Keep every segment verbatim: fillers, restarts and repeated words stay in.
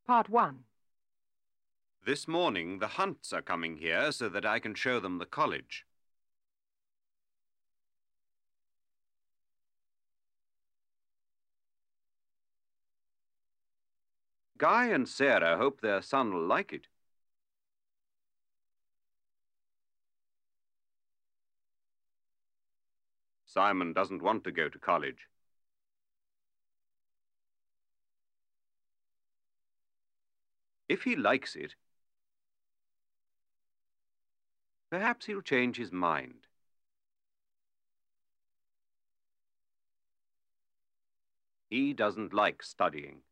Part one. This morning the Hunts are coming here so that I can show them the college. Guy and Sarah hope their son will like it. Simon doesn't want to go to college. If he likes it, perhaps he'll change his mind. He doesn't like studying.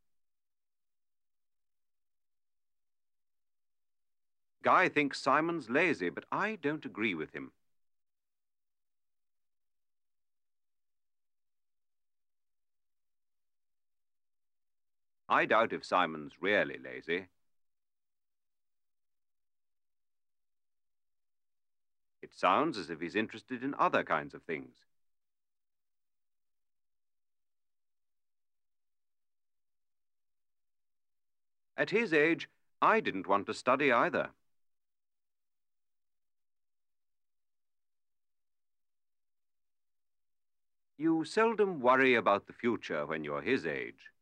Guy thinks Simon's lazy, but I don't agree with him. I doubt if Simon's really lazy. It sounds as if he's interested in other kinds of things. At his age, I didn't want to study either. You seldom worry about the future when you're his age.